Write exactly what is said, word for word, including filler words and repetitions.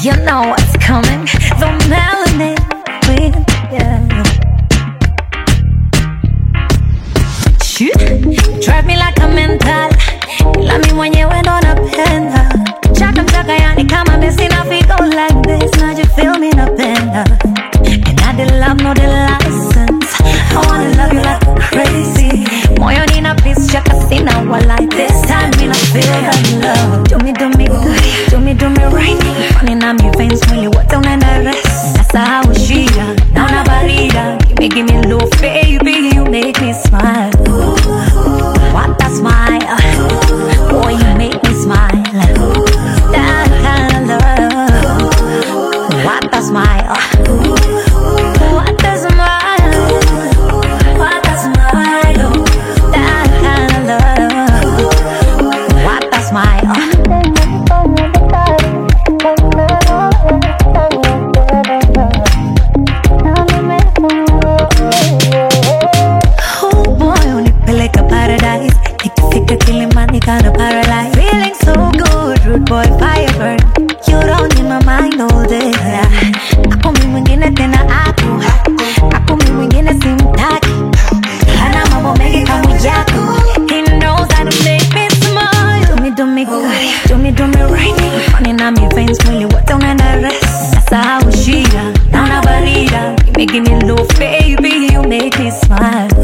You know what's coming. The melanin queen, yeah. Shoot. Drive me like a mental. Ila mi mwenyewe ndo napenda. Chaka mchaka yani kama mesi na feel like this. Now you feel me napenda. And I did love no the license. I wanna love you like crazy. Moyo nina peace chaka sina wa like this time me na feel that love. Do me do me good, do me do me right. Running on me veins mwili wote unaenda rest. Nasahau shida, naona barida. Give me give me low baby, you make me smile. What a smile, boy you make me smile. That kind of love. What a smile. What a smile. What a smile. That kind of love. What a smile. Oh boy, unipeleka paradise. Nikifika Kilimani kinda paralyzed. Feeling so good, rude boy fire burn. You don't in my mind all day. Ako mi mwingine tena ako. Ako mi mwingine simtaki. Hana mambo mengi kama yako. He knows how to make me smile. Do me do me good, do me do me right. Running on me veins, mwili wote unaenda rest. Nasahau shida, naona barida. Give me give me low baby, you make me smile.